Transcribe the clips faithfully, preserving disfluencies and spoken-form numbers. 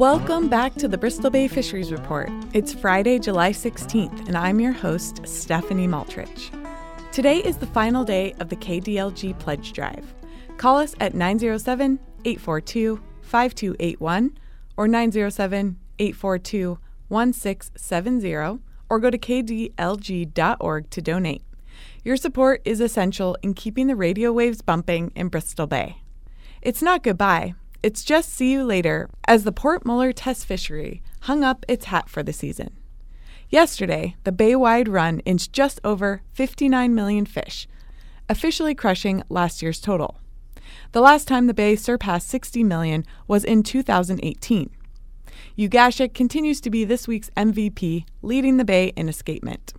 Welcome back to the Bristol Bay Fisheries Report. It's Friday, July sixteenth, and I'm your host, Stephanie Maltrich. Today is the final day of the K D L G Pledge Drive. Call us at nine oh seven, eight four two, five two eight one or nine oh seven, eight four two, one six seven zero or go to k d l g dot org to donate. Your support is essential in keeping the radio waves bumping in Bristol Bay. It's not goodbye. It's just see you later as the Port Muller Test Fishery hung up its hat for the season. Yesterday, the bay-wide run inched just over fifty-nine million fish, officially crushing last year's total. The last time the bay surpassed sixty million was in two thousand eighteen. Ugashik continues to be this week's M V P, leading the bay in escapement.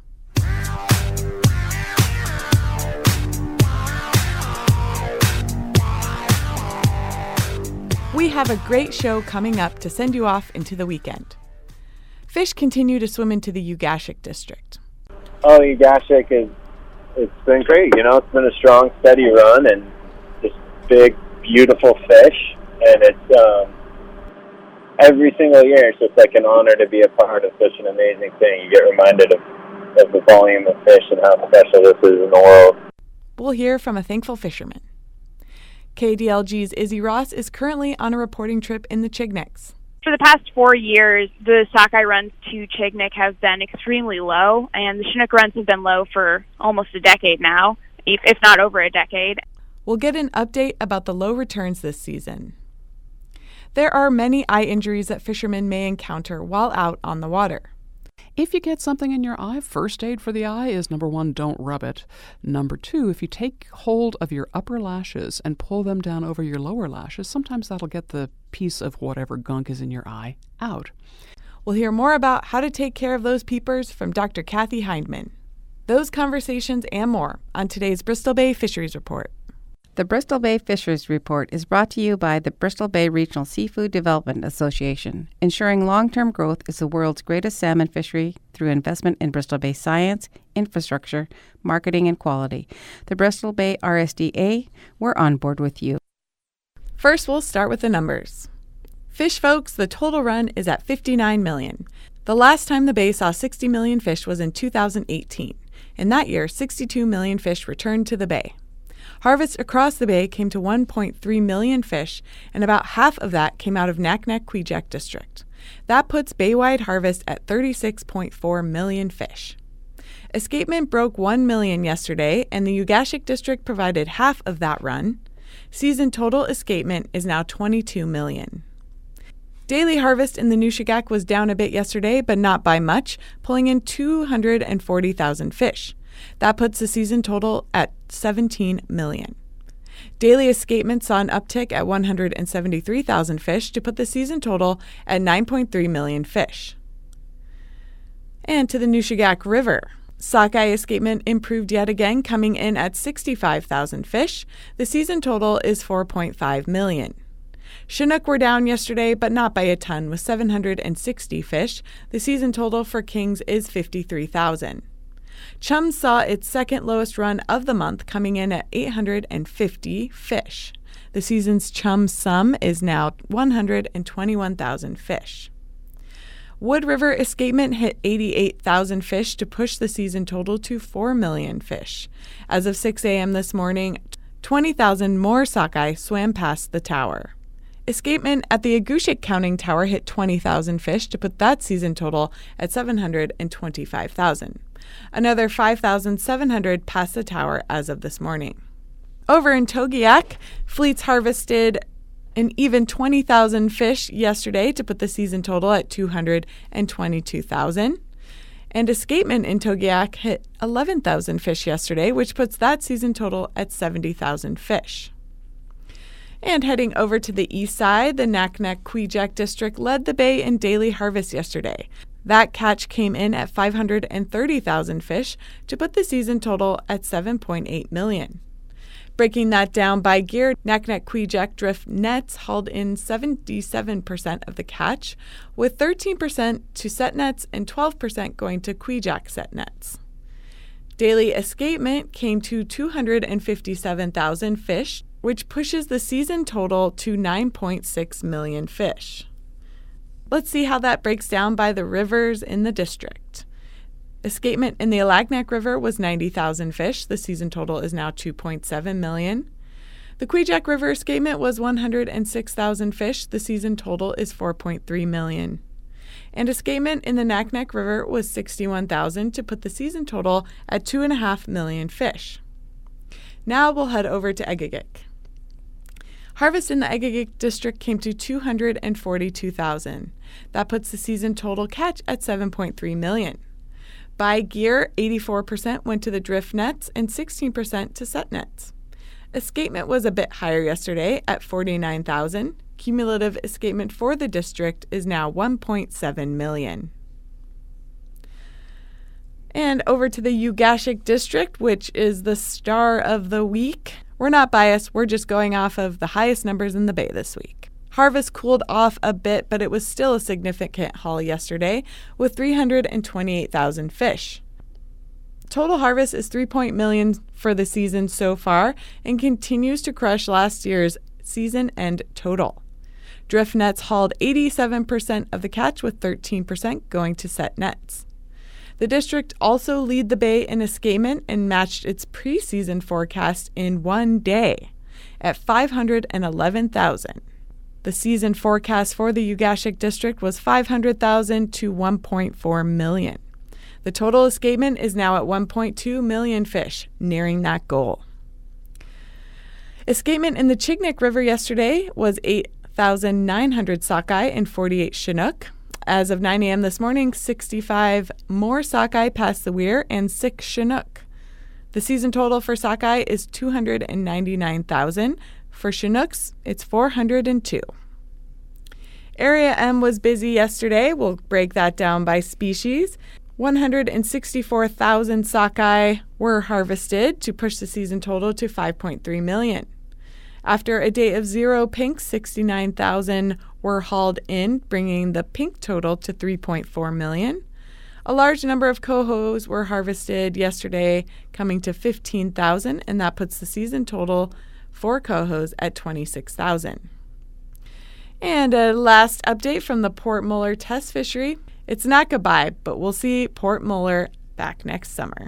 We have a great show coming up to send you off into the weekend. Fish continue to swim into the Ugashik district. Oh, Ugashik is, it's been great. You know, it's been a strong, steady run and just big, beautiful fish. And it's um, every single year, it's just like an honor to be a part of such an amazing thing. You get reminded of, of the volume of fish and how special this is in the world. We'll hear from a thankful fisherman. K D L G's Izzy Ross is currently on a reporting trip in the Chigniks. For the past four years, the sockeye runs to Chignik have been extremely low, and the Chinook runs have been low for almost a decade now, if, if not over a decade. We'll get an update about the low returns this season. There are many eye injuries that fishermen may encounter while out on the water. If you get something in your eye, first aid for the eye is number one, don't rub it. Number two, if you take hold of your upper lashes and pull them down over your lower lashes, sometimes that'll get the piece of whatever gunk is in your eye out. We'll hear more about how to take care of those peepers from Doctor Kathy Hindman. Those conversations and more on today's Bristol Bay Fisheries Report. The Bristol Bay Fisheries Report is brought to you by the Bristol Bay Regional Seafood Development Association. Ensuring long-term growth is the world's greatest salmon fishery through investment in Bristol Bay science, infrastructure, marketing, and quality. The Bristol Bay R S D A, we're on board with you. First, we'll start with the numbers. Fish folks, the total run is at fifty-nine million. The last time the bay saw sixty million fish was in two thousand eighteen. In that year, sixty-two million fish returned to the bay. Harvest across the bay came to one point three million fish, and about half of that came out of Naknek-Kvichak district. That puts bay-wide harvest at thirty-six point four million fish. Escapement broke one million yesterday, and the Ugashik district provided half of that run. Season total escapement is now twenty-two million. Daily harvest in the Nushagak was down a bit yesterday, but not by much, pulling in two hundred forty thousand fish. That puts the season total at seventeen million. Daily escapement saw an uptick at one hundred seventy-three thousand fish to put the season total at nine point three million fish. And to the Nushagak River. Sockeye escapement improved yet again, coming in at sixty-five thousand fish. The season total is four point five million. Chinook were down yesterday, but not by a ton, with seven hundred sixty fish. The season total for Kings is fifty-three thousand. Chum saw its second lowest run of the month, coming in at eight hundred fifty fish. The season's chum sum is now one hundred twenty-one thousand fish. Wood River escapement hit eighty-eight thousand fish to push the season total to four million fish. As of six a.m. this morning, twenty thousand more sockeye swam past the tower. Escapement at the Agushik Counting Tower hit twenty thousand fish to put that season total at seven hundred twenty-five thousand. Another five thousand seven hundred passed the tower as of this morning. Over in Togiak, fleets harvested an even twenty thousand fish yesterday to put the season total at two hundred twenty-two thousand. And escapement in Togiak hit eleven thousand fish yesterday, which puts that season total at seventy thousand fish. And heading over to the east side, the Naknek-Kvichak district led the bay in daily harvest yesterday. That catch came in at five hundred thirty thousand fish to put the season total at seven point eight million. Breaking that down by gear, Naknek-Kvichak drift nets hauled in seventy-seven percent of the catch, with thirteen percent to set nets and twelve percent going to Kvichak set nets. Daily escapement came to two hundred fifty-seven thousand fish, which pushes the season total to nine point six million fish. Let's see how that breaks down by the rivers in the district. Escapement in the Alagnak River was ninety thousand fish. The season total is now two point seven million. The Kvichak River escapement was one hundred six thousand fish. The season total is four point three million. And escapement in the Naknek River was sixty-one thousand to put the season total at two point five million fish. Now we'll head over to Egegik. Harvest in the Egegik district came to two hundred forty-two thousand. That puts the season total catch at seven point three million. By gear, eighty-four percent went to the drift nets and sixteen percent to set nets. Escapement was a bit higher yesterday at forty-nine thousand. Cumulative escapement for the district is now one point seven million. And over to the Ugashik district, which is the star of the week. We're not biased, we're just going off of the highest numbers in the bay this week. Harvest cooled off a bit, but it was still a significant haul yesterday with three hundred twenty-eight thousand fish. Total harvest is three point million for the season so far and continues to crush last year's season end total. Drift nets hauled eighty-seven percent of the catch with thirteen percent going to set nets. The district also lead the bay in escapement and matched its preseason forecast in one day at five hundred eleven thousand. The season forecast for the Ugashik district was five hundred thousand to one point four million. The total escapement is now at one point two million fish, nearing that goal. Escapement in the Chignik River yesterday was eight thousand nine hundred sockeye and forty-eight chinook. As of nine a.m. this morning, sixty-five more sockeye passed the weir and six chinook. The season total for sockeye is two hundred ninety-nine thousand. For chinooks, it's four hundred two. Area M was busy yesterday. We'll break that down by species. one hundred sixty-four thousand sockeye were harvested to push the season total to five point three million. After a day of zero pinks, sixty-nine thousand were hauled in, bringing the pink total to three point four million. A large number of cohos were harvested yesterday, coming to fifteen thousand, and that puts the season total for cohos at twenty-six thousand. And a last update from the Port Muller test fishery. It's not goodbye, but we'll see Port Muller back next summer.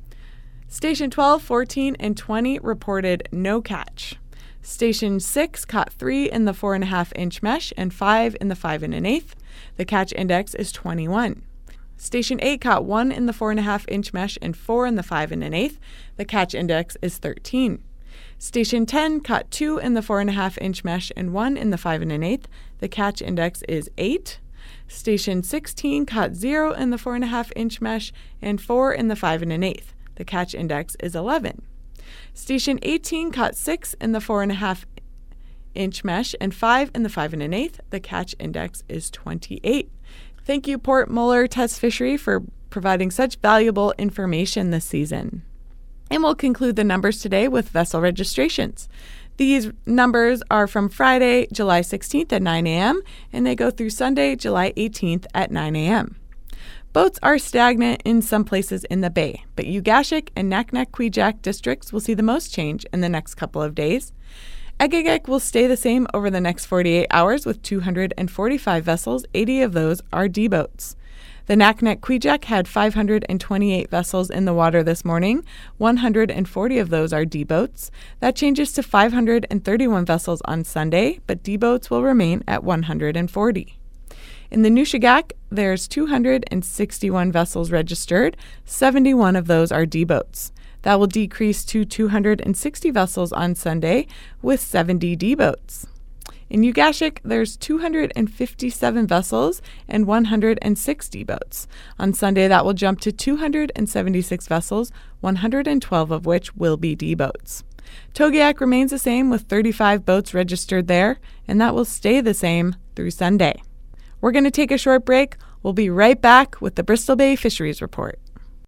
Station twelve, fourteen, and twenty reported no catch. Station six caught three in the four and a half inch mesh and five in the five and an eighth. The catch index is twenty-one. Station eight caught one in the four and a half inch mesh and four in the five and an eighth. The catch index is thirteen. Station ten caught two in the four and a half inch mesh and one in the five and an eighth. The catch index is eight. Station sixteen caught zero in the four and a half inch mesh and four in the five and an eighth. The catch index is eleven. Station eighteen caught six in the four and a half inch mesh and five in the five and an eighth. The catch index is twenty-eight. Thank you, Port Muller Test Fishery, for providing such valuable information this season. And we'll conclude the numbers today with vessel registrations. These numbers are from Friday, July sixteenth at nine a.m., and they go through Sunday, July eighteenth at nine a.m. Boats are stagnant in some places in the bay, but Ugashik and Naknek Kvichak districts will see the most change in the next couple of days. Egegik will stay the same over the next forty-eight hours with two hundred forty-five vessels, eighty of those are D boats. The Naknek Kvichak had five hundred twenty-eight vessels in the water this morning, one hundred forty of those are D boats. That changes to five hundred thirty-one vessels on Sunday, but D boats will remain at one hundred forty. In the Nushagak, there's two hundred sixty-one vessels registered. seventy-one of those are D boats. That will decrease to two hundred sixty vessels on Sunday with seventy D boats. In Ugashik, there's two hundred fifty-seven vessels and one hundred six D boats. On Sunday, that will jump to two hundred seventy-six vessels, one hundred twelve of which will be D boats. Togiak remains the same with thirty-five boats registered there, and that will stay the same through Sunday. We're going to take a short break. We'll be right back with the Bristol Bay Fisheries Report.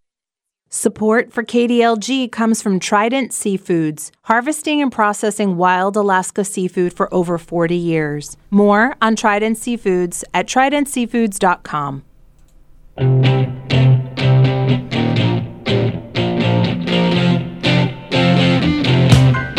Support for K D L G comes from Trident Seafoods, harvesting and processing wild Alaska seafood for over forty years. More on Trident Seafoods at trident seafoods dot com.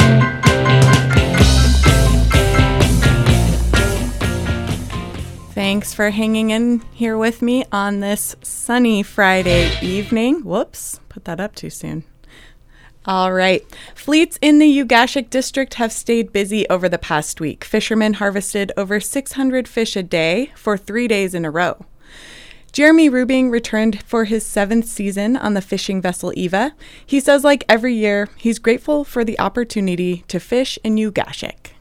Thank Thanks for hanging in here with me on this sunny Friday evening. Whoops, put that up too soon. All right. Fleets in the Ugashik district have stayed busy over the past week. Fishermen harvested over six hundred fish a day for three days in a row. Jeremy Rubing returned for his seventh season on the fishing vessel Eva. He says, like every year, he's grateful for the opportunity to fish in Ugashik.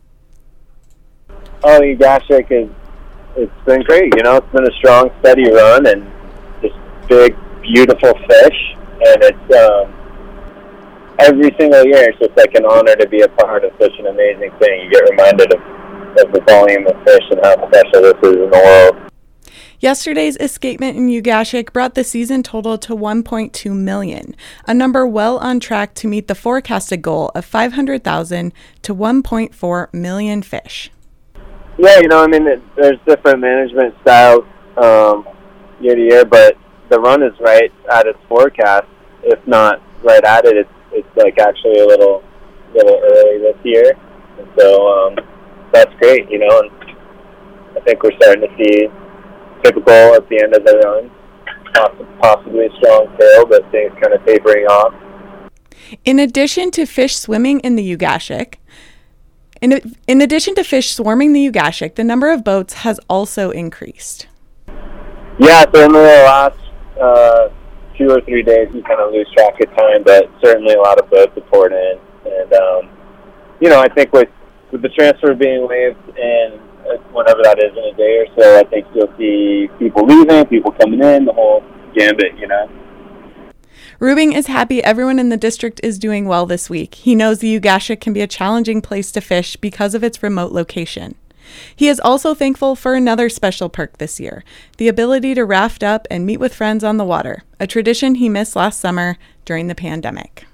Oh, Ugashik is, it's been great. You know, it's been a strong, steady run and just big, beautiful fish. And it's, um, every single year, it's just like an honor to be a part of such an amazing thing. You get reminded of, of the volume of fish and how special this is in the world. Yesterday's escapement in Ugashik brought the season total to one point two million, a number well on track to meet the forecasted goal of five hundred thousand to one point four million fish. Yeah, you know, I mean, it, there's different management styles um, year to year, but the run is right at its forecast, if not right at it. It's it's like actually a little little early this year, and so um, that's great, you know. And I think we're starting to see typical at the end of the run, possibly a strong tail, but things kind of tapering off. In addition to fish swimming in the Ugashik, in, in addition to fish swarming the Ugashik, the number of boats has also increased. Yeah, so in the last uh, two or three days, we kind of lose track of time, but certainly a lot of boats have poured in. And, um, you know, I think with, with the transfer being waived and whenever that is in a day or so, I think you'll see people leaving, people coming in, the whole gambit, you know. Rubing is happy everyone in the district is doing well this week. He knows the Ugashik can be a challenging place to fish because of its remote location. He is also thankful for another special perk this year, the ability to raft up and meet with friends on the water, a tradition he missed last summer during the pandemic.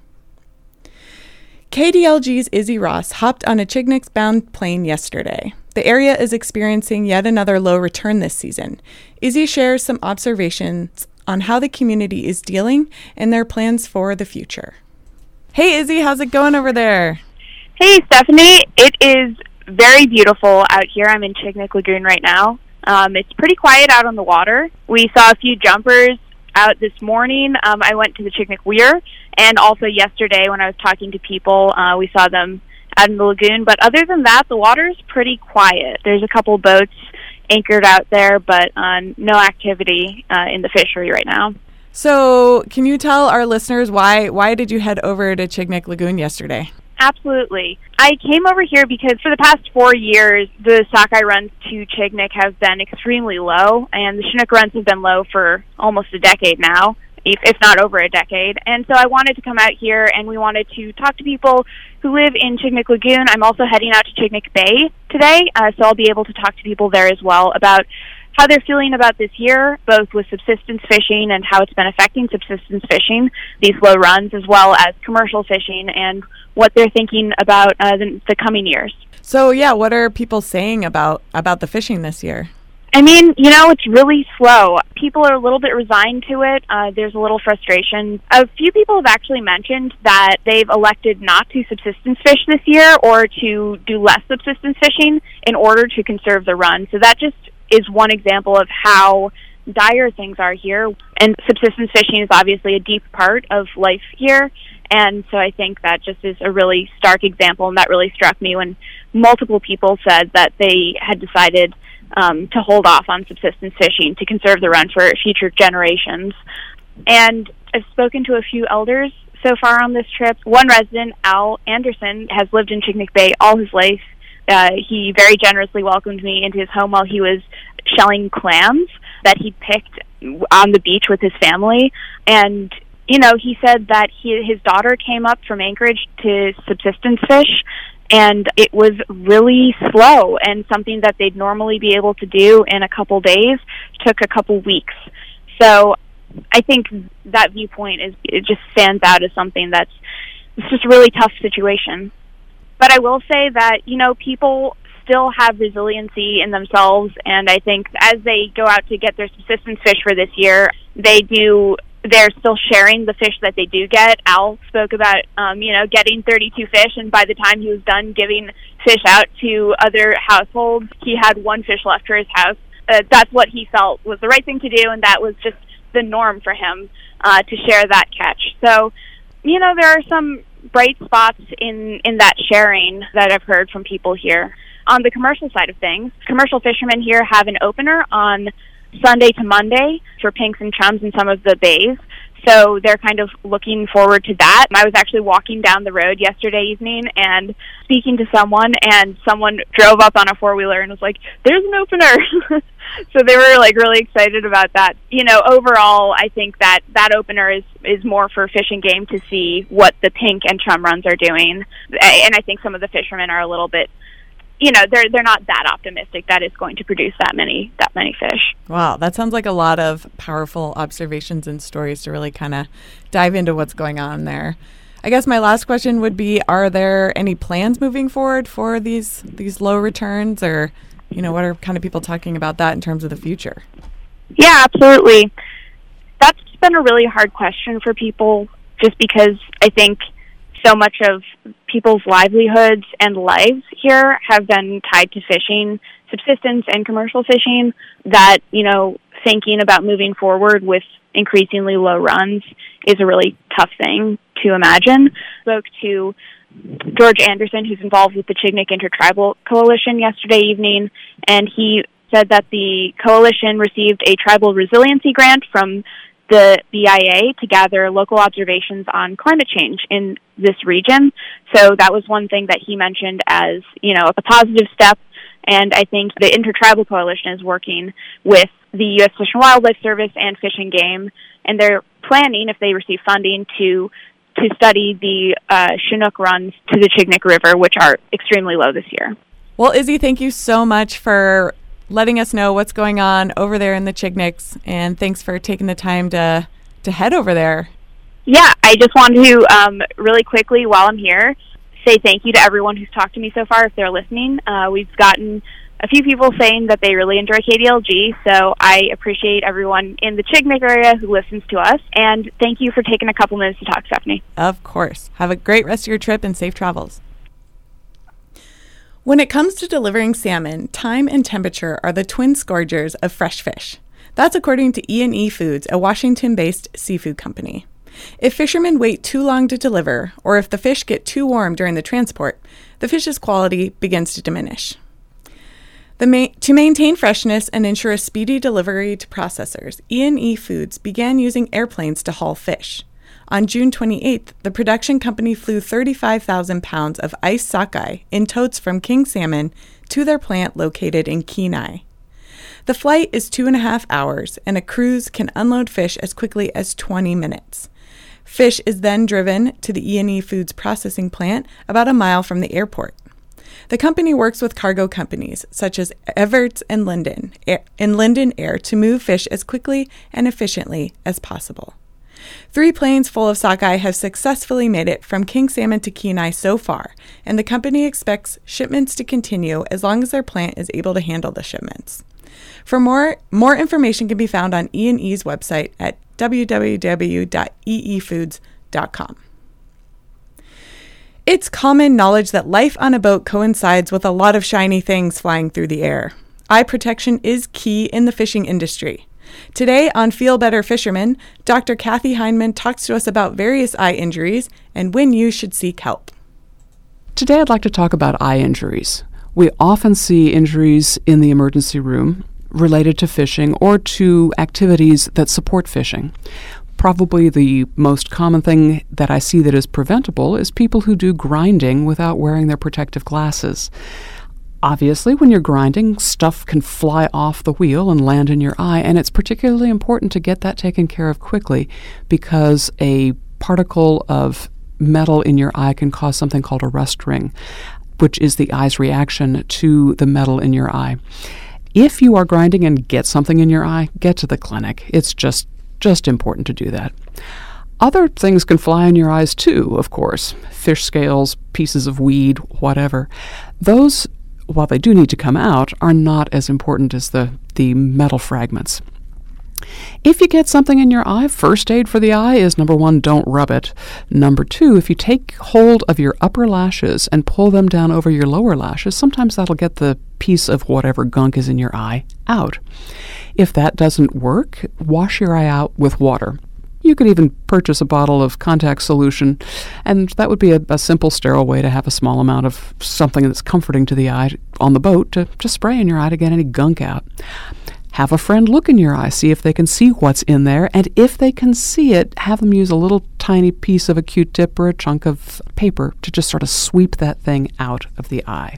K D L G's Izzy Ross hopped on a Chignix-bound plane yesterday. The area is experiencing yet another low return this season. Izzy shares some observations on how the community is dealing and their plans for the future. Hey, Izzy, how's it going over there? Hey, Stephanie. It is very beautiful out here. I'm in Chignik Lagoon right now. Um, it's pretty quiet out on the water. We saw a few jumpers out this morning. Um, I went to the Chignik Weir, and also yesterday when I was talking to people, uh, we saw them out in the lagoon. But other than that, the water is pretty quiet. There's a couple boats anchored out there, but uh, no activity uh, in the fishery right now. So can you tell our listeners why why did you head over to Chignik Lagoon yesterday? Absolutely. I came over here because for the past four years, the sockeye runs to Chignik have been extremely low, and the Chinook runs have been low for almost a decade now, if, if not over a decade. And so I wanted to come out here, and we wanted to talk to people who live in Chignik Lagoon. I'm also heading out to Chignik Bay today, uh, so I'll be able to talk to people there as well about how they're feeling about this year, both with subsistence fishing and how it's been affecting subsistence fishing, these low runs, as well as commercial fishing and what they're thinking about uh, the, the coming years. So, yeah, what are people saying about, about the fishing this year? I mean, you know, it's really slow. People are a little bit resigned to it. Uh, there's a little frustration. A few people have actually mentioned that they've elected not to subsistence fish this year or to do less subsistence fishing in order to conserve the run. So that just is one example of how dire things are here. And subsistence fishing is obviously a deep part of life here. And so I think that just is a really stark example, and that really struck me when multiple people said that they had decided um, to hold off on subsistence fishing to conserve the run for future generations. And I've spoken to a few elders so far on this trip. One resident, Al Anderson, has lived in Chignik Bay all his life. Uh, he very generously welcomed me into his home while he was shelling clams that he picked on the beach with his family. And, you know, he said that he, his daughter came up from Anchorage to subsistence fish, and it was really slow, and something that they'd normally be able to do in a couple days took a couple weeks. So I think that viewpoint is it just stands out as something that's it's just a really tough situation. But I will say that, you know, people still have resiliency in themselves, and I think as they go out to get their subsistence fish for this year, they do, they're still sharing the fish that they do get. Al spoke about, um, you know, getting thirty-two fish, and by the time he was done giving fish out to other households, he had one fish left for his house. uh, that's what he felt was the right thing to do, and that was just the norm for him uh, to share that catch. So, you know, there are some bright spots in, in that sharing that I've heard from people here. On the commercial side of things, commercial fishermen here have an opener on Sunday to Monday for pinks and chums in some of the bays. So they're kind of looking forward to that. I was actually walking down the road yesterday evening and speaking to someone, and someone drove up on a four-wheeler and was like, there's an opener. So they were like really excited about that. You know, overall, I think that that opener is, is more for Fish and Game to see what the pink and chum runs are doing. And I think some of the fishermen are a little bit, you know, they're they're not that optimistic that it's going to produce that many that many fish. Wow, that sounds like a lot of powerful observations and stories to really kind of dive into what's going on there. I guess my last question would be, are there any plans moving forward for these these low returns, or, you know, what are kind of people talking about that in terms of the future? Yeah, absolutely. That's been a really hard question for people, just because I think so much of people's livelihoods and lives here have been tied to fishing, subsistence and commercial fishing, that, you know, thinking about moving forward with increasingly low runs is a really tough thing to imagine. I spoke to George Anderson, who's involved with the Chignik Intertribal Coalition, yesterday evening, and he said that the coalition received a tribal resiliency grant from the B I A to gather local observations on climate change in this region. So that was one thing that he mentioned as, you know, a positive step. And I think the Intertribal Coalition is working with the U S Fish and Wildlife Service and Fish and Game, and they're planning, if they receive funding, to to study the uh, Chinook runs to the Chignik River, which are extremely low this year. Well, Izzy, thank you so much for letting us know what's going on over there in the Chigniks, and thanks for taking the time to to head over there. Yeah, I just wanted to um, really quickly, while I'm here, say thank you to everyone who's talked to me so far, if they're listening. Uh, we've gotten a few people saying that they really enjoy K D L G, so I appreciate everyone in the Chignik area who listens to us, and thank you for taking a couple minutes to talk, Stephanie. Of course. Have a great rest of your trip and safe travels. When it comes to delivering salmon, time and temperature are the twin scourgers of fresh fish. That's according to E and E Foods, a Washington-based seafood company. If fishermen wait too long to deliver, or if the fish get too warm during the transport, the fish's quality begins to diminish. The ma- to maintain freshness and ensure a speedy delivery to processors, E and E Foods began using airplanes to haul fish. On June twenty-eighth, the production company flew thirty-five thousand pounds of iced sockeye in totes from King Salmon to their plant located in Kenai. The flight is two and a half hours, and a cruise can unload fish as quickly as twenty minutes. Fish is then driven to the E and E Foods processing plant about a mile from the airport. The company works with cargo companies such as Everts and Linden Air, and Linden Air to move fish as quickly and efficiently as possible. Three planes full of sockeye have successfully made it from King Salmon to Kenai so far, and the company expects shipments to continue as long as their plant is able to handle the shipments. For more, more information can be found on E and E's website at w w w dot e e foods dot com. It's common knowledge that life on a boat coincides with a lot of shiny things flying through the air. Eye protection is key in the fishing industry. Today on Feel Better Fisherman, Doctor Kathy Heineman talks to us about various eye injuries and when you should seek help. Today I'd like to talk about eye injuries. We often see injuries in the emergency room related to fishing or to activities that support fishing. Probably the most common thing that I see that is preventable is people who do grinding without wearing their protective glasses. Obviously, when you're grinding, stuff can fly off the wheel and land in your eye, and it's particularly important to get that taken care of quickly because a particle of metal in your eye can cause something called a rust ring, which is the eye's reaction to the metal in your eye. If you are grinding and get something in your eye, get to the clinic. It's just, just important to do that. Other things can fly in your eyes too, of course. Fish scales, pieces of weed, whatever. Those, while they do need to come out, are not as important as the, the metal fragments. If you get something in your eye, first aid for the eye is number one, don't rub it. Number two, if you take hold of your upper lashes and pull them down over your lower lashes, sometimes that'll get the piece of whatever gunk is in your eye out. If that doesn't work, wash your eye out with water. You could even purchase a bottle of contact solution, and that would be a, a simple, sterile way to have a small amount of something that's comforting to the eye on the boat to just spray in your eye to get any gunk out. Have a friend look in your eye, see if they can see what's in there, and if they can see it, have them use a little tiny piece of a Q-tip or a chunk of paper to just sort of sweep that thing out of the eye.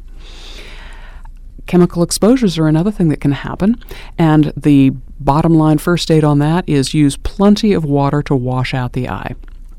Chemical exposures are another thing that can happen, and the bottom line first aid on that is use plenty of water to wash out the eye.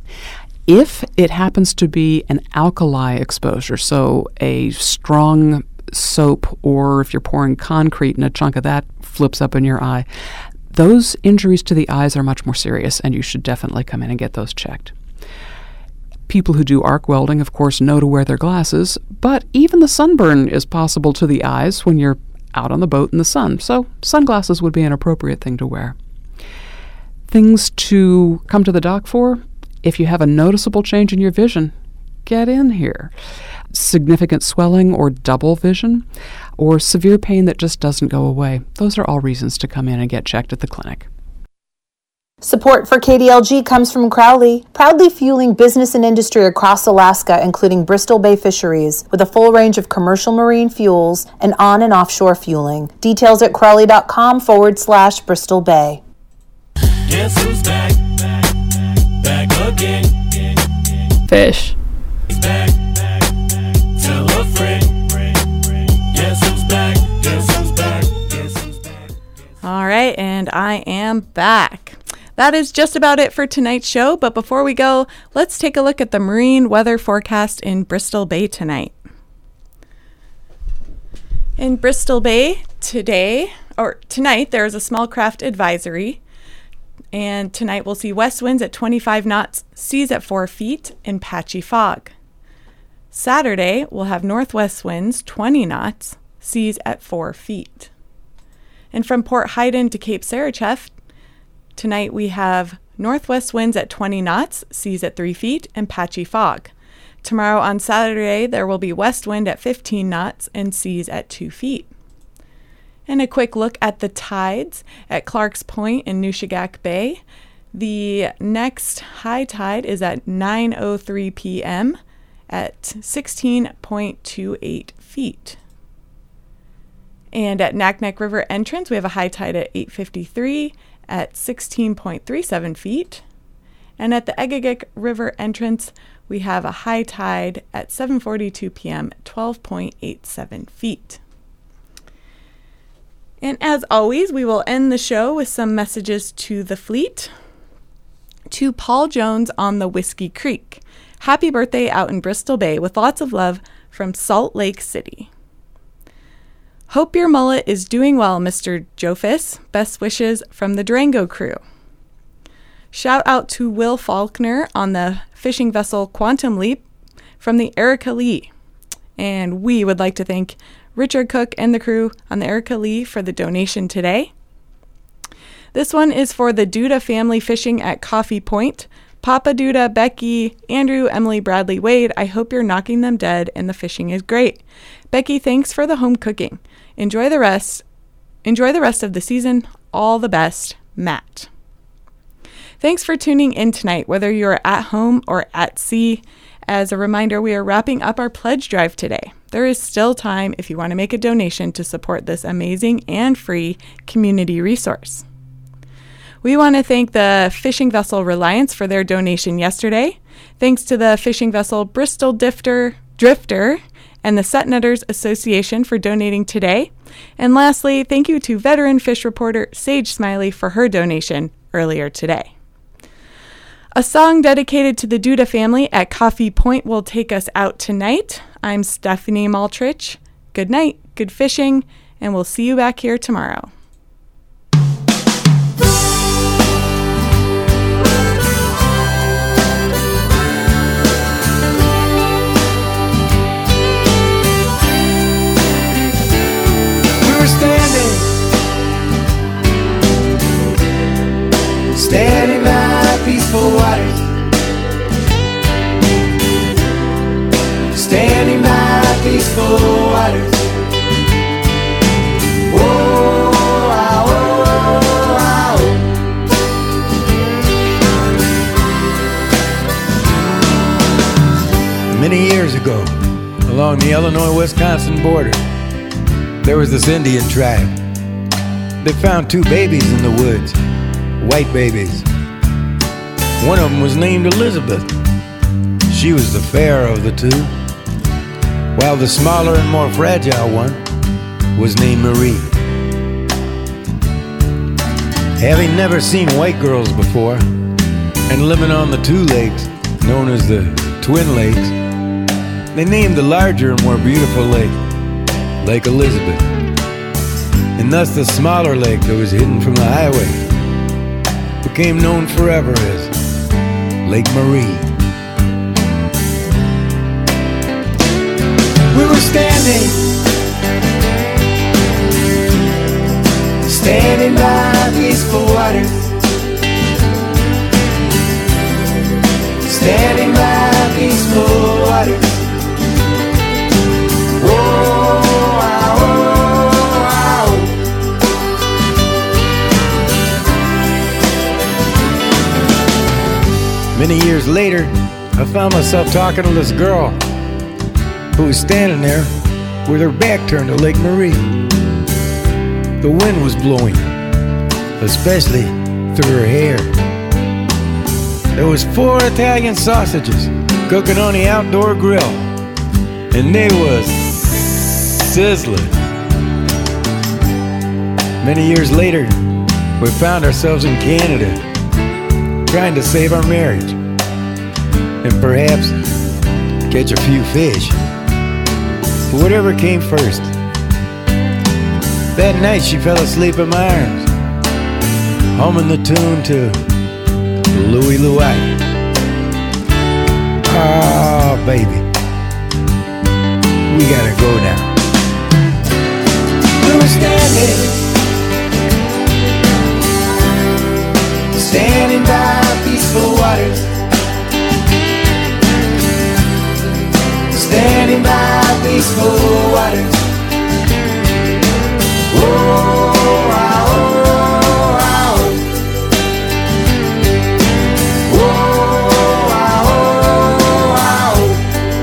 If it happens to be an alkali exposure, so a strong soap, or if you're pouring concrete and a chunk of that flips up in your eye, those injuries to the eyes are much more serious, and you should definitely come in and get those checked. People who do arc welding, of course, know to wear their glasses, but even the sunburn is possible to the eyes when you're out on the boat in the sun, so sunglasses would be an appropriate thing to wear. Things to come to the doc for: if you have a noticeable change in your vision, get in here. Significant swelling or double vision, or severe pain that just doesn't go away. Those are all reasons to come in and get checked at the clinic. Support for K D L G comes from Crowley, proudly fueling business and industry across Alaska, including Bristol Bay Fisheries, with a full range of commercial marine fuels and on and offshore fueling. Details at crowley.com forward slash Bristol Bay. Guess who's back? Back, back again. Fish. Back. Tell a friend. Guess who's back? Guess who's back? Guess who's back? All right, and I am back. That is just about it for tonight's show, but before we go, let's take a look at the marine weather forecast in Bristol Bay tonight. In Bristol Bay today, or tonight, there is a small craft advisory, and tonight we'll see west winds at twenty-five knots, seas at four feet, and patchy fog. Saturday, we'll have northwest winds, twenty knots, seas at four feet. And from Port Hayden to Cape Sarachev, tonight we have northwest winds at twenty knots, seas at three feet, and patchy fog. Tomorrow on Saturday, there will be west wind at fifteen knots and seas at two feet. And a quick look at the tides at Clark's Point in Nushagak Bay. The next high tide is at nine oh three p.m. at sixteen point two eight feet. And at Naknek River entrance, we have a high tide at eight fifty-three at sixteen point three seven feet. And at the Egegik River entrance, we have a high tide at seven forty-two p.m. at twelve point eight seven feet. And as always, we will end the show with some messages to the fleet. To Paul Jones on the Whiskey Creek, happy birthday out in Bristol Bay with lots of love from Salt Lake City. Hope your mullet is doing well, Mister Jofis. Best wishes from the Durango crew. Shout out to Will Faulkner on the fishing vessel Quantum Leap from the Erica Lee. And we would like to thank Richard Cook and the crew on the Erica Lee for the donation today. This one is for the Duda family fishing at Coffee Point. Papa Duda, Becky, Andrew, Emily, Bradley, Wade, I hope you're knocking them dead and the fishing is great. Becky, thanks for the home cooking. Enjoy the rest. Enjoy the rest of the season. All the best, Matt. Thanks for tuning in tonight, whether you're at home or at sea. As a reminder, we are wrapping up our pledge drive today. There is still time if you want to make a donation to support this amazing and free community resource. We want to thank the fishing vessel Reliance for their donation yesterday. Thanks to the fishing vessel Bristol Drifter, Drifter and the Set Netters Association for donating today. And lastly, thank you to veteran fish reporter Sage Smiley for her donation earlier today. A song dedicated to the Duda family at Coffee Point will take us out tonight. I'm Stephanie Maltrich. Good night, good fishing, and we'll see you back here tomorrow. We were standing peaceful waters. Oh, ah, oh, ah, oh. Many years ago, along the Illinois-Wisconsin border, there was this Indian tribe. They found two babies in the woods, white babies. One of them was named Elizabeth. She was the fairer of the two, while the smaller and more fragile one was named Marie. Having never seen white girls before, and living on the two lakes, known as the Twin Lakes, they named the larger and more beautiful lake Lake Elizabeth, and thus the smaller lake that was hidden from the highway became known forever as Lake Marie. We were standing, standing by peaceful waters, standing by peaceful waters. Oh, ah, oh, ah, oh. Many years later, I found myself talking to this girl who was standing there with her back turned to Lake Marie. The wind was blowing, especially through her hair. There was four Italian sausages cooking on the outdoor grill, and they was sizzling. Many years later, we found ourselves in Canada, trying to save our marriage, and perhaps catch a few fish. But whatever came first. That night she fell asleep in my arms, humming the tune to Louie Louie. Ah, baby, we gotta go now. We were standing, standing by peaceful waters, standing by peaceful waters. Oh, ah, oh, ah, oh. Oh, ah, oh, ah, oh.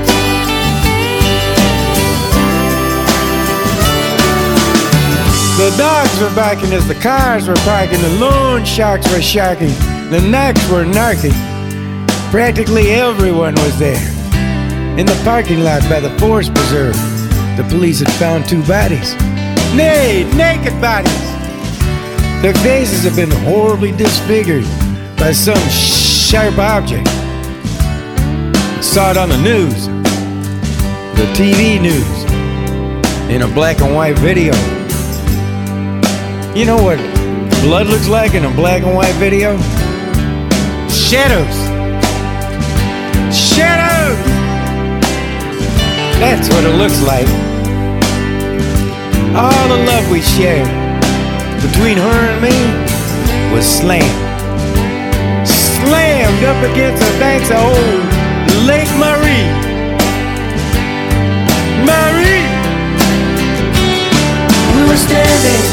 The dogs were barking as the cars were parking, the loan sharks were sharking, the knacks were narking. Practically everyone was there. In the parking lot by the Forest Preserve, the police had found two bodies. Nay, naked bodies. Their faces had been horribly disfigured by some sharp object. I saw it on the news, the T V news, in a black and white video. You know what blood looks like in a black and white video? Shadows. Shadows! That's what it looks like. All the love we shared between her and me was slammed. Slammed up against the banks of old Lake Marie. Marie! We were standing,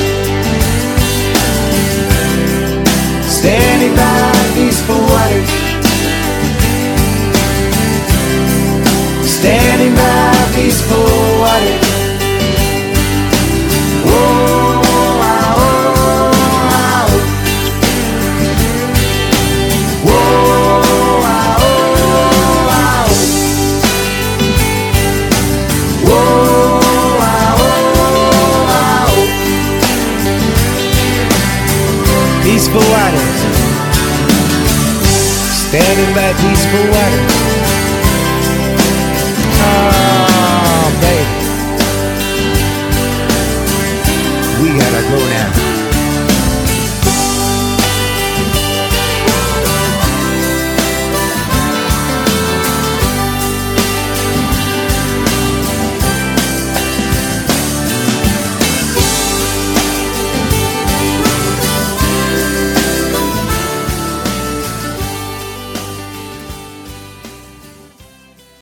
standing by peaceful waters, standing by peaceful waters. Oh, ah, oh, ah, oh. Oh, ah, oh, ah, oh. Oh, ah, oh, ah, oh. Peaceful waters, standing by peaceful waters.